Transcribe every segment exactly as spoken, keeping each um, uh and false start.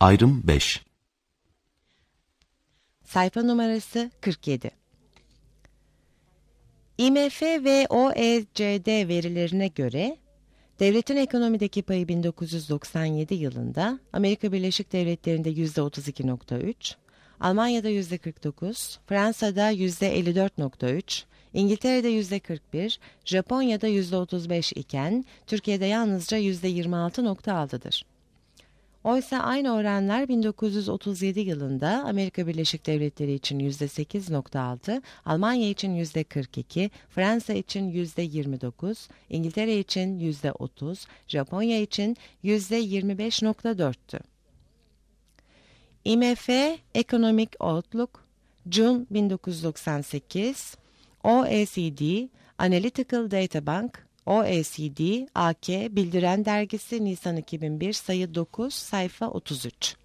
Ayrım beş. Sayfa numarası kırk yedi. I M F ve O E C D verilerine göre devletin ekonomideki payı bin dokuz yüz doksan yedi yılında Amerika Birleşik Devletleri'nde yüzde otuz iki nokta üç, Almanya'da yüzde kırk dokuz, Fransa'da yüzde elli dört nokta üç, İngiltere'de yüzde kırk bir, Japonya'da yüzde otuz beş iken Türkiye'de yalnızca yüzde yirmi altı nokta altıdır. Oysa aynı oranlar bin dokuz yüz otuz yedi yılında Amerika Birleşik Devletleri için yüzde sekiz nokta altı, Almanya için yüzde kırk iki, Fransa için yüzde yirmi dokuz, İngiltere için yüzde otuz, Japonya için yüzde yirmi beş nokta dörttü. I M F Economic Outlook, June bin dokuz yüz doksan sekiz, O E C D Analytical Data Bank, O E C D A K Bildiren Dergisi, Nisan iki bin bir, sayı dokuz, sayfa otuz üç.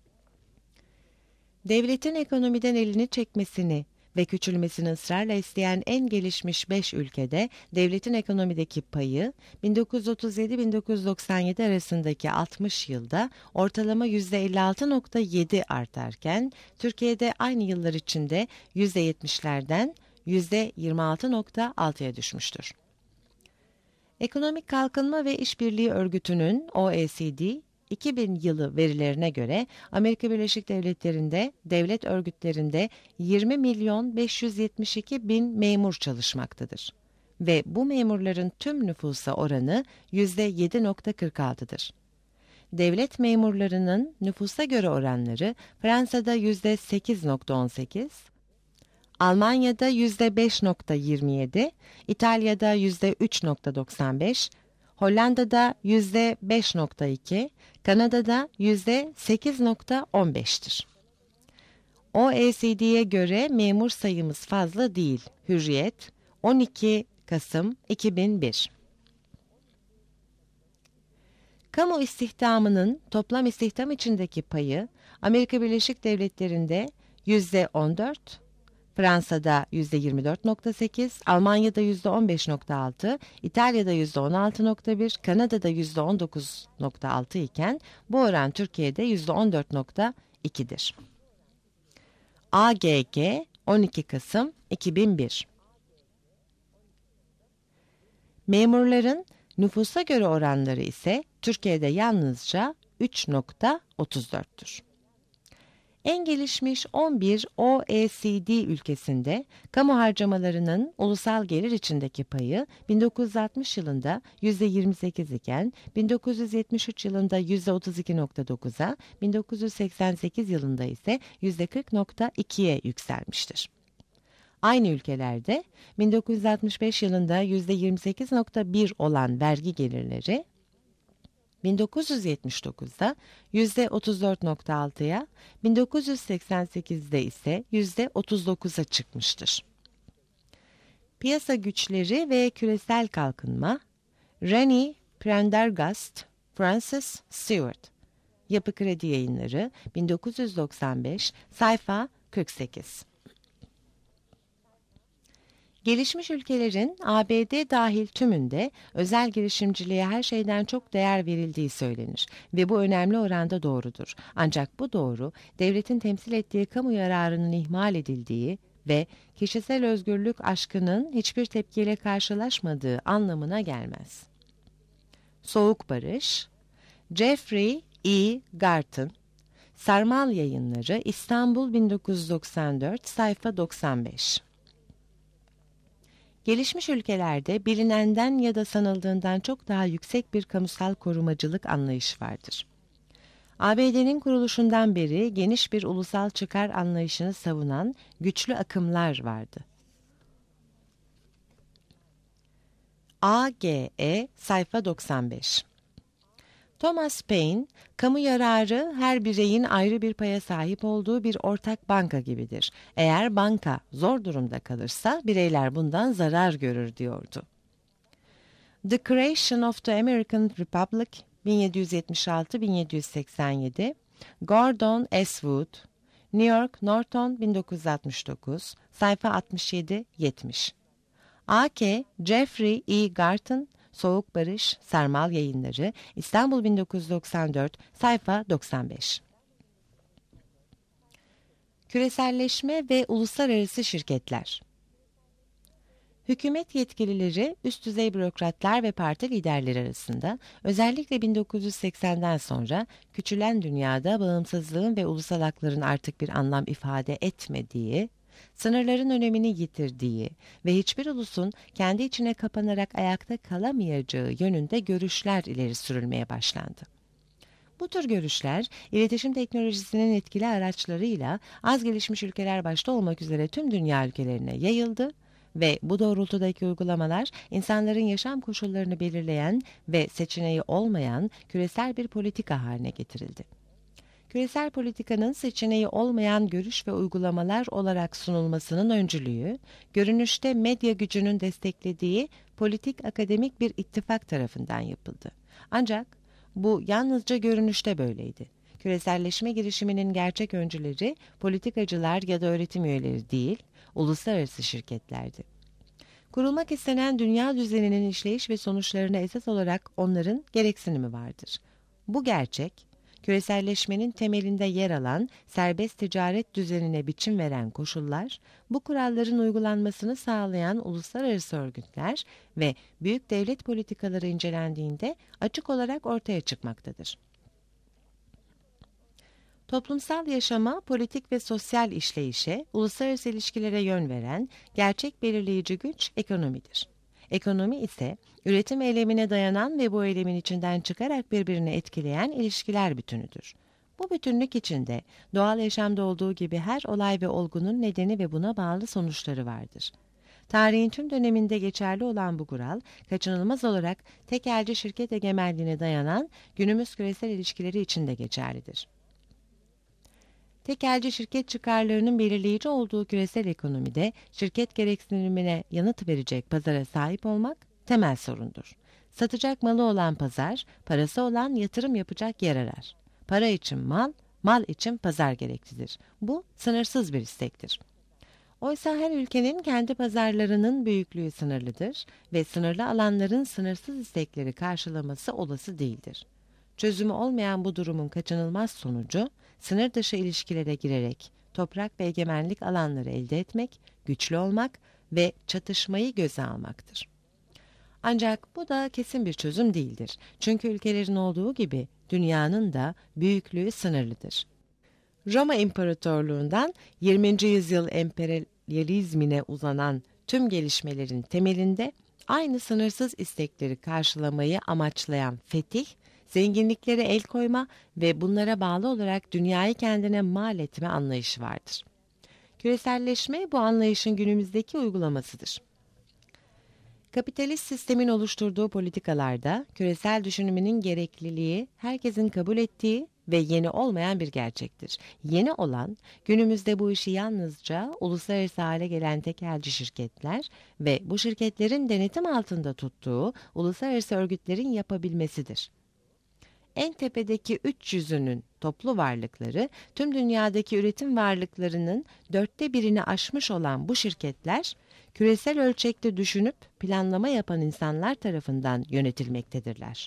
Devletin ekonomiden elini çekmesini ve küçülmesini ısrarla isteyen en gelişmiş beş ülkede devletin ekonomideki payı bin dokuz yüz otuz yedi bin dokuz yüz doksan yedi arasındaki altmış yılda ortalama yüzde elli altı nokta yedi artarken Türkiye'de aynı yıllar içinde yüzde yetmişlerden yüzde yirmi altı nokta altıya düşmüştür. Ekonomik Kalkınma ve İşbirliği Örgütü'nün O E C D iki bin yılı verilerine göre Amerika Birleşik Devletleri'nde devlet örgütlerinde yirmi milyon beş yüz yetmiş iki bin memur çalışmaktadır ve bu memurların tüm nüfusa oranı yüzde yedi nokta kırk altıdır. Devlet memurlarının nüfusa göre oranları Fransa'da yüzde sekiz nokta on sekiz, Almanya'da yüzde beş nokta yirmi yedi, İtalya'da yüzde üç nokta doksan beş, Hollanda'da yüzde beş nokta iki, Kanada'da yüzde sekiz nokta on beş'tir. O E C D'ye göre memur sayımız fazla değil. Hürriyet, on iki Kasım iki bin bir. Kamu istihdamının toplam istihdam içindeki payı Amerika Birleşik Devletleri'nde yüzde on dört, Fransa'da yüzde yirmi dört nokta sekiz, Almanya'da yüzde on beş nokta altı, İtalya'da yüzde on altı nokta bir, Kanada'da yüzde on dokuz nokta altı iken bu oran Türkiye'de yüzde on dört nokta iki'dir. A G G on iki Kasım iki bin bir. Memurların nüfusa göre oranları ise Türkiye'de yalnızca üç nokta otuz dört'tür. En gelişmiş on bir O E C D ülkesinde kamu harcamalarının ulusal gelir içindeki payı bin dokuz yüz altmış yılında yüzde yirmi sekiz iken bin dokuz yüz yetmiş üç yılında yüzde otuz iki nokta dokuz'a, bin dokuz yüz seksen sekiz yılında ise yüzde kırk nokta iki'ye yükselmiştir. Aynı ülkelerde bin dokuz yüz altmış beş yılında yüzde yirmi sekiz nokta bir olan vergi gelirleri bin dokuz yüz yetmiş dokuz'da yüzde otuz dört nokta altı'ya, bin dokuz yüz seksen sekiz'de ise yüzde otuz dokuz'a çıkmıştır. Piyasa güçleri ve küresel kalkınma, Rennie Prendergast, Francis Stewart, Yapı Kredi Yayınları, bin dokuz yüz doksan beş, sayfa kırk sekiz. Gelişmiş ülkelerin A B D dahil tümünde özel girişimciliğe her şeyden çok değer verildiği söylenir ve bu önemli oranda doğrudur. Ancak bu doğru, devletin temsil ettiği kamu yararının ihmal edildiği ve kişisel özgürlük aşkının hiçbir tepkiyle karşılaşmadığı anlamına gelmez. Soğuk Barış, Jeffrey E. Garton, Sarmal Yayınları, İstanbul bin dokuz yüz doksan dört, sayfa doksan beş. Gelişmiş ülkelerde bilinenden ya da sanıldığından çok daha yüksek bir kamusal korumacılık anlayışı vardır. A B D'nin kuruluşundan beri geniş bir ulusal çıkar anlayışını savunan güçlü akımlar vardı. A G E, sayfa doksan beş. Thomas Paine, kamu yararı her bireyin ayrı bir paya sahip olduğu bir ortak banka gibidir. Eğer banka zor durumda kalırsa bireyler bundan zarar görür diyordu. The Creation of the American Republic bin yedi yüz yetmiş altı bin yedi yüz seksen yedi, Gordon S. Wood, New York Norton bin dokuz yüz altmış dokuz, sayfa altmış yedi yetmiş. A K Jeffrey E. Garton, Soğuk Barış, Sarmal Yayınları, İstanbul bin dokuz yüz doksan dört, sayfa doksan beş. Küreselleşme ve uluslararası şirketler. Hükümet yetkilileri, üst düzey bürokratlar ve parti liderleri arasında özellikle bin dokuz yüz seksenden sonra küçülen dünyada bağımsızlığın ve ulusal hakların artık bir anlam ifade etmediği, sınırların önemini yitirdiği ve hiçbir ulusun kendi içine kapanarak ayakta kalamayacağı yönünde görüşler ileri sürülmeye başlandı. Bu tür görüşler, iletişim teknolojisinin etkili araçlarıyla az gelişmiş ülkeler başta olmak üzere tüm dünya ülkelerine yayıldı ve bu doğrultudaki uygulamalar insanların yaşam koşullarını belirleyen ve seçeneği olmayan küresel bir politika haline getirildi. Küresel politikanın seçeneği olmayan görüş ve uygulamalar olarak sunulmasının öncülüğü, görünüşte medya gücünün desteklediği politik akademik bir ittifak tarafından yapıldı. Ancak bu yalnızca görünüşte böyleydi. Küreselleşme girişiminin gerçek öncüleri politikacılar ya da öğretim üyeleri değil, uluslararası şirketlerdi. Kurulmak istenen dünya düzeninin işleyiş ve sonuçlarına esas olarak onların gereksinimi vardır. Bu gerçek, küreselleşmenin temelinde yer alan serbest ticaret düzenine biçim veren koşullar, bu kuralların uygulanmasını sağlayan uluslararası örgütler ve büyük devlet politikaları incelendiğinde açık olarak ortaya çıkmaktadır. Toplumsal yaşama, politik ve sosyal işleyişe, uluslararası ilişkilere yön veren gerçek belirleyici güç ekonomidir. Ekonomi ise üretim eylemine dayanan ve bu eylemin içinden çıkarak birbirini etkileyen ilişkiler bütünüdür. Bu bütünlük içinde doğal yaşamda olduğu gibi her olay ve olgunun nedeni ve buna bağlı sonuçları vardır. Tarihin tüm döneminde geçerli olan bu kural, kaçınılmaz olarak tekelci şirket egemenliğine dayanan günümüz küresel ilişkileri için de geçerlidir. Tekelci şirket çıkarlarının belirleyici olduğu küresel ekonomide şirket gereksinimine yanıt verecek pazara sahip olmak temel sorundur. Satacak malı olan pazar, parası olan yatırım yapacak yer arar. Para için mal, mal için pazar gereklidir. Bu sınırsız bir istektir. Oysa her ülkenin kendi pazarlarının büyüklüğü sınırlıdır ve sınırlı alanların sınırsız istekleri karşılaması olası değildir. Çözümü olmayan bu durumun kaçınılmaz sonucu, sınır dışı ilişkilere girerek toprak ve egemenlik alanları elde etmek, güçlü olmak ve çatışmayı göze almaktır. Ancak bu da kesin bir çözüm değildir. Çünkü ülkelerin olduğu gibi dünyanın da büyüklüğü sınırlıdır. Roma İmparatorluğundan yirminci yüzyıl emperyalizmine uzanan tüm gelişmelerin temelinde aynı sınırsız istekleri karşılamayı amaçlayan fetih, zenginliklere el koyma ve bunlara bağlı olarak dünyayı kendine mal etme anlayışı vardır. Küreselleşme bu anlayışın günümüzdeki uygulamasıdır. Kapitalist sistemin oluşturduğu politikalarda küresel düşünümünün gerekliliği herkesin kabul ettiği ve yeni olmayan bir gerçektir. Yeni olan, günümüzde bu işi yalnızca uluslararası hale gelen tekelci şirketler ve bu şirketlerin denetim altında tuttuğu uluslararası örgütlerin yapabilmesidir. En tepedeki üç yüzünün toplu varlıkları, tüm dünyadaki üretim varlıklarının dörtte birini aşmış olan bu şirketler, küresel ölçekte düşünüp planlama yapan insanlar tarafından yönetilmektedirler.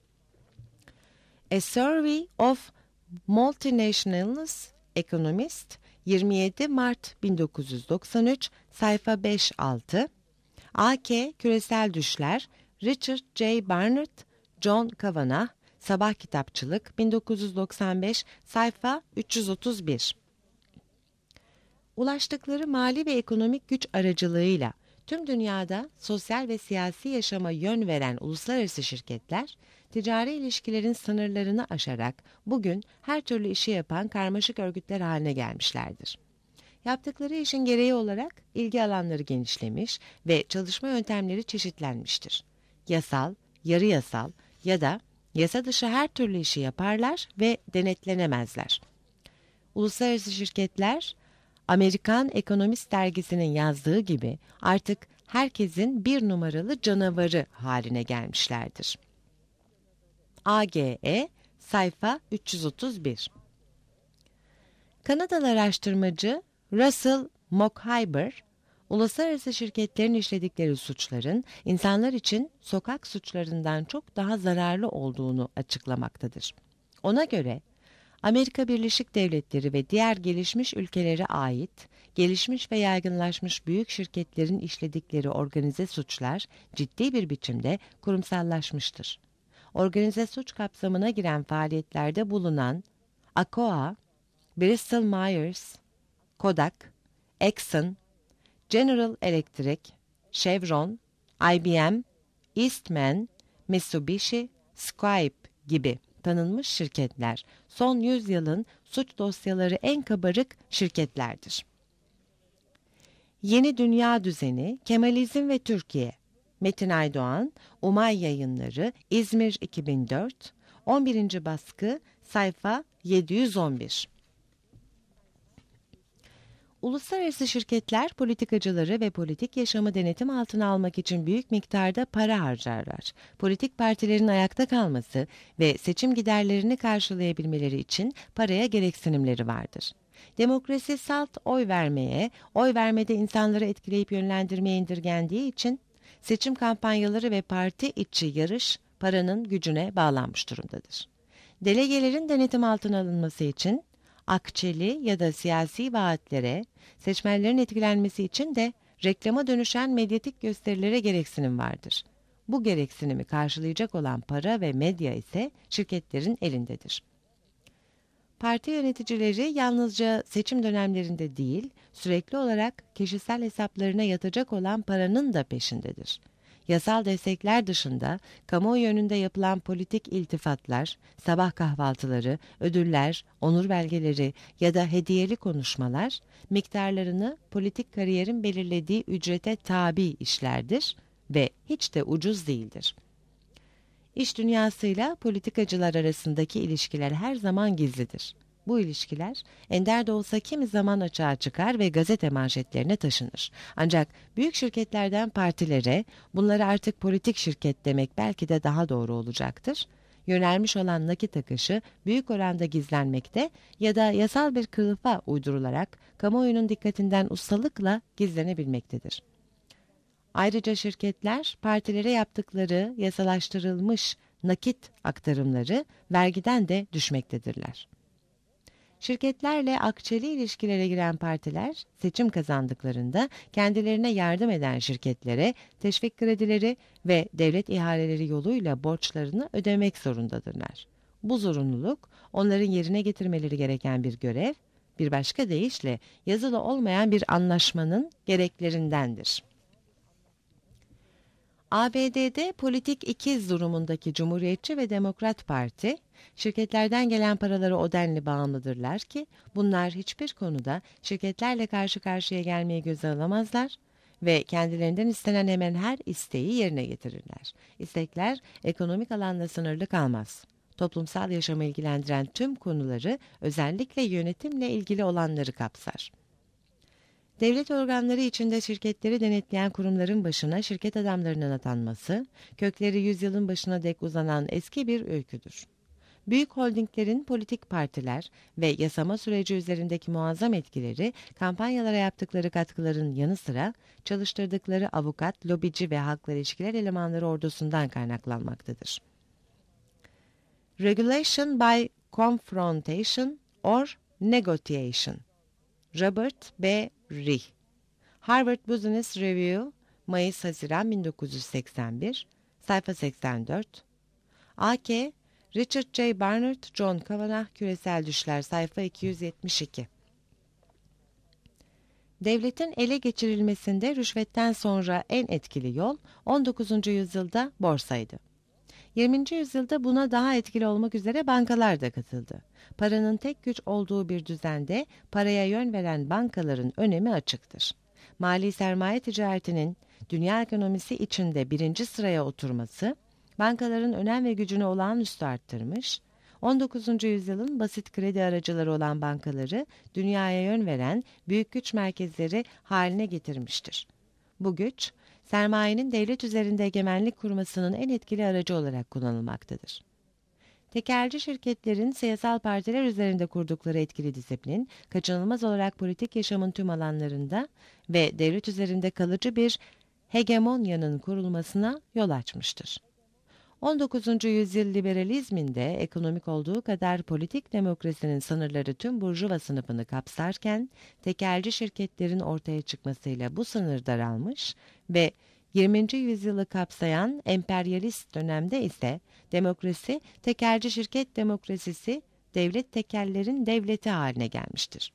A Survey of Multinationals Economist, yirmi yedi Mart bin dokuz yüz doksan üç, sayfa beş altı, A K Küresel Düşler, Richard J. Barnard, John Kavanagh, Sabah Kitapçılık, bin dokuz yüz doksan beş, sayfa üç yüz otuz bir. Ulaştıkları mali ve ekonomik güç aracılığıyla tüm dünyada sosyal ve siyasi yaşama yön veren uluslararası şirketler, ticari ilişkilerin sınırlarını aşarak bugün her türlü işi yapan karmaşık örgütler haline gelmişlerdir. Yaptıkları işin gereği olarak ilgi alanları genişlemiş ve çalışma yöntemleri çeşitlenmiştir. Yasal, yarı yasal ya da yasa dışı her türlü işi yaparlar ve denetlenemezler. Uluslararası şirketler, Amerikan Ekonomist dergisinin yazdığı gibi artık herkesin bir numaralı canavarı haline gelmişlerdir. A G E, sayfa üç yüz otuz bir. Kanadalı araştırmacı Russell Mokhiber, uluslararası şirketlerin işledikleri suçların insanlar için sokak suçlarından çok daha zararlı olduğunu açıklamaktadır. Ona göre Amerika Birleşik Devletleri ve diğer gelişmiş ülkelere ait gelişmiş ve yaygınlaşmış büyük şirketlerin işledikleri organize suçlar ciddi bir biçimde kurumsallaşmıştır. Organize suç kapsamına giren faaliyetlerde bulunan A K O A, Bristol Myers, Kodak, Exxon, General Electric, Chevron, I B M, Eastman, Mitsubishi, Squipe gibi tanınmış şirketler son yüzyılın suç dosyaları en kabarık şirketlerdir. Yeni Dünya Düzeni, Kemalizm ve Türkiye. Metin Aydoğan, Umay Yayınları, İzmir iki bin dört, on birinci baskı, sayfa yedi yüz on bir. Uluslararası şirketler politikacıları ve politik yaşamı denetim altına almak için büyük miktarda para harcarlar. Politik partilerin ayakta kalması ve seçim giderlerini karşılayabilmeleri için paraya gereksinimleri vardır. Demokrasi salt oy vermeye, oy vermede insanları etkileyip yönlendirmeye indirgendiği için seçim kampanyaları ve parti içi yarış paranın gücüne bağlanmış durumdadır. Delegelerin denetim altına alınması için akçeli ya da siyasi vaatlere, seçmenlerin etkilenmesi için de reklama dönüşen medyatik gösterilere gereksinim vardır. Bu gereksinimi karşılayacak olan para ve medya ise şirketlerin elindedir. Parti yöneticileri yalnızca seçim dönemlerinde değil, sürekli olarak kişisel hesaplarına yatacak olan paranın da peşindedir. Yasal destekler dışında kamuoyu yönünde yapılan politik iltifatlar, sabah kahvaltıları, ödüller, onur belgeleri ya da hediyeli konuşmalar miktarlarını politik kariyerin belirlediği ücrete tabi işlerdir ve hiç de ucuz değildir. İş dünyasıyla politikacılar arasındaki ilişkiler her zaman gizlidir. Bu ilişkiler ender de olsa kimi zaman açığa çıkar ve gazete manşetlerine taşınır. Ancak büyük şirketlerden partilere, bunları artık politik şirket demek belki de daha doğru olacaktır, yönelmiş olan nakit akışı büyük oranda gizlenmekte ya da yasal bir kılıfa uydurularak kamuoyunun dikkatinden ustalıkla gizlenebilmektedir. Ayrıca şirketler partilere yaptıkları yasalaştırılmış nakit aktarımları vergiden de düşmektedirler. Şirketlerle akçeli ilişkilere giren partiler seçim kazandıklarında kendilerine yardım eden şirketlere teşvik kredileri ve devlet ihaleleri yoluyla borçlarını ödemek zorundadırlar. Bu zorunluluk onların yerine getirmeleri gereken bir görev, bir başka deyişle yazılı olmayan bir anlaşmanın gereklerindendir. A B D'de politik ikiz durumundaki Cumhuriyetçi ve Demokrat Parti, şirketlerden gelen paralara o denli bağımlıdırlar ki bunlar hiçbir konuda şirketlerle karşı karşıya gelmeyi göze alamazlar ve kendilerinden istenen hemen her isteği yerine getirirler. İstekler ekonomik alanda sınırlı kalmaz. Toplumsal yaşamı ilgilendiren tüm konuları, özellikle yönetimle ilgili olanları kapsar. Devlet organları içinde şirketleri denetleyen kurumların başına şirket adamlarının atanması, kökleri yüzyılın başına dek uzanan eski bir öyküdür. Büyük holdinglerin politik partiler ve yasama süreci üzerindeki muazzam etkileri, kampanyalara yaptıkları katkıların yanı sıra çalıştırdıkları avukat, lobici ve halkla ilişkiler elemanları ordusundan kaynaklanmaktadır. Regulation by Confrontation or Negotiation. Robert B. Rih, Harvard Business Review, Mayıs-Haziran bin dokuz yüz seksen bir, sayfa seksen dört. A K. Richard J. Barnard, John Kavanagh, Küresel Düşler, sayfa iki yüz yetmiş iki. Devletin ele geçirilmesinde rüşvetten sonra en etkili yol on dokuzuncu yüzyılda borsaydı. yirminci yüzyılda buna daha etkili olmak üzere bankalar da katıldı. Paranın tek güç olduğu bir düzende paraya yön veren bankaların önemi açıktır. Mali sermaye ticaretinin dünya ekonomisi içinde birinci sıraya oturması, bankaların önem ve gücünü olağanüstü arttırmış, on dokuzuncu yüzyılın basit kredi aracıları olan bankaları dünyaya yön veren büyük güç merkezleri haline getirmiştir. Bu güç, sermayenin devlet üzerinde egemenlik kurmasının en etkili aracı olarak kullanılmaktadır. Tekelci şirketlerin siyasal partiler üzerinde kurdukları etkili disiplin, kaçınılmaz olarak politik yaşamın tüm alanlarında ve devlet üzerinde kalıcı bir hegemonyanın kurulmasına yol açmıştır. on dokuzuncu yüzyıl liberalizminde ekonomik olduğu kadar politik demokrasinin sınırları tüm burjuva sınıfını kapsarken, tekelci şirketlerin ortaya çıkmasıyla bu sınır daralmış ve yirminci yüzyılı kapsayan emperyalist dönemde ise demokrasi, tekelci şirket demokrasisi, devlet tekellerin devleti haline gelmiştir.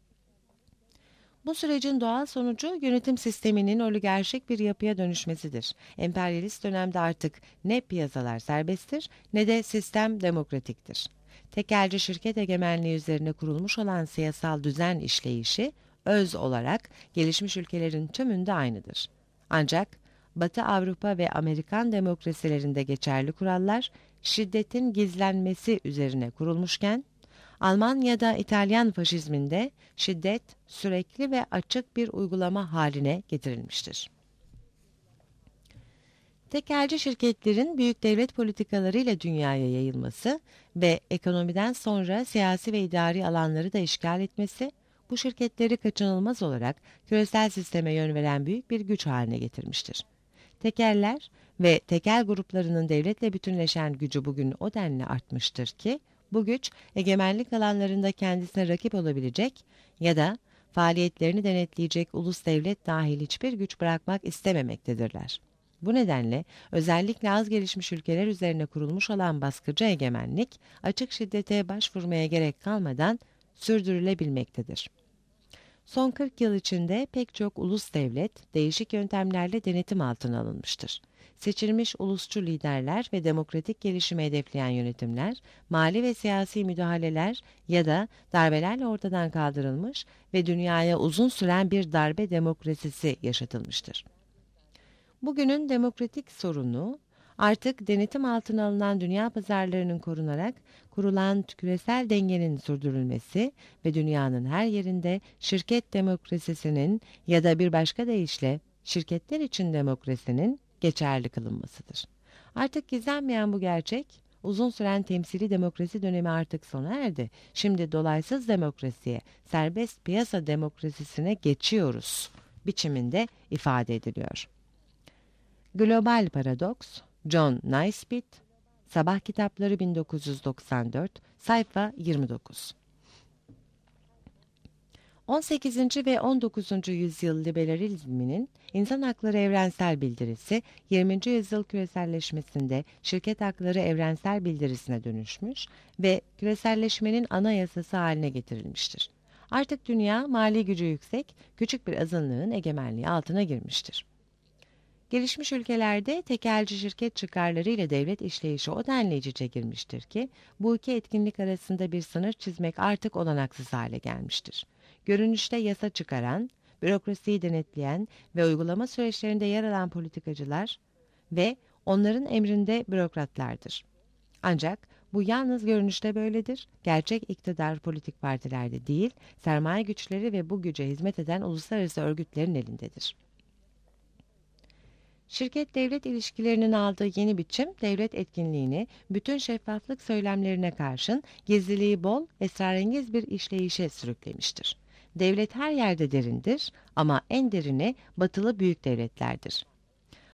Bu sürecin doğal sonucu yönetim sisteminin oligarşik bir yapıya dönüşmesidir. Emperyalist dönemde artık ne piyasalar serbesttir ne de sistem demokratiktir. Tekelci şirket egemenliği üzerine kurulmuş olan siyasal düzen işleyişi öz olarak gelişmiş ülkelerin tümünde aynıdır. Ancak Batı Avrupa ve Amerikan demokrasilerinde geçerli kurallar şiddetin gizlenmesi üzerine kurulmuşken, Alman ya da İtalyan faşizminde şiddet sürekli ve açık bir uygulama haline getirilmiştir. Tekelci şirketlerin büyük devlet politikalarıyla dünyaya yayılması ve ekonomiden sonra siyasi ve idari alanları da işgal etmesi, bu şirketleri kaçınılmaz olarak küresel sisteme yön veren büyük bir güç haline getirmiştir. Tekeller ve tekel gruplarının devletle bütünleşen gücü bugün o denli artmıştır ki, bu güç egemenlik alanlarında kendisine rakip olabilecek ya da faaliyetlerini denetleyecek ulus devlet dahil hiçbir güç bırakmak istememektedirler. Bu nedenle özellikle az gelişmiş ülkeler üzerine kurulmuş olan baskıcı egemenlik açık şiddete başvurmaya gerek kalmadan sürdürülebilmektedir. Son kırk yıl içinde pek çok ulus devlet değişik yöntemlerle denetim altına alınmıştır. Seçilmiş ulusçu liderler ve demokratik gelişimi hedefleyen yönetimler, mali ve siyasi müdahaleler ya da darbelerle ortadan kaldırılmış ve dünyaya uzun süren bir darbe demokrasisi yaşatılmıştır. Bugünün demokratik sorunu, artık denetim altına alınan dünya pazarlarının korunarak kurulan küresel dengenin sürdürülmesi ve dünyanın her yerinde şirket demokrasisinin ya da bir başka deyişle şirketler için demokrasinin geçerli kılınmasıdır. Artık gizlenmeyen bu gerçek, uzun süren temsili demokrasi dönemi artık sona erdi. Şimdi dolaysız demokrasiye, serbest piyasa demokrasisine geçiyoruz biçiminde ifade ediliyor. Global Paradoks, John Naisbitt, Sabah Kitapları bin dokuz yüz doksan dört, sayfa yirmi dokuz. on sekizinci ve on dokuzuncu yüzyıl liberalizminin insan hakları evrensel bildirisi, yirminci yüzyıl küreselleşmesinde şirket hakları evrensel bildirisine dönüşmüş ve küreselleşmenin anayasası haline getirilmiştir. Artık dünya mali gücü yüksek, küçük bir azınlığın egemenliği altına girmiştir. Gelişmiş ülkelerde tekelci şirket çıkarları ile devlet işleyişi o denli iç içe girmiştir ki, bu iki etkinlik arasında bir sınır çizmek artık olanaksız hale gelmiştir. Görünüşte yasa çıkaran, bürokrasiyi denetleyen ve uygulama süreçlerinde yer alan politikacılar ve onların emrinde bürokratlardır. Ancak bu yalnız görünüşte böyledir. Gerçek iktidar politik partilerde değil, sermaye güçleri ve bu güce hizmet eden uluslararası örgütlerin elindedir. Şirket-devlet ilişkilerinin aldığı yeni biçim, devlet etkinliğini bütün şeffaflık söylemlerine karşın gizliliği bol, esrarengiz bir işleyişe sürüklemiştir. Devlet her yerde derindir ama en derini batılı büyük devletlerdir.